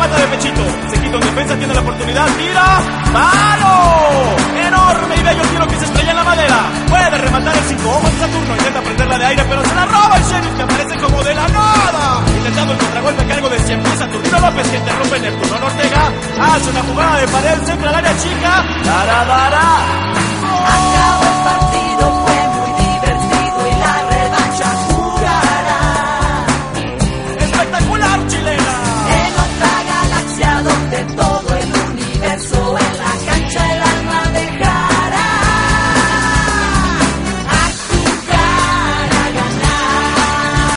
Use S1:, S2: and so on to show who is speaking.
S1: remata de pechito. Se quita en defensa, tiene la oportunidad, tira. ¡Palo! Enorme y bello tiro que se estrella en la madera. Puede rematar el 5 ojos de Saturno. Intenta prenderla de aire, pero se la roba el Sheriff, que aparece como de la nada. Intentando el contragolpe a cargo de siempre Saturnino López, que interrumpe Neptuno Ortega. Hace una jugada de pared, centra al área chica. ¡Dará!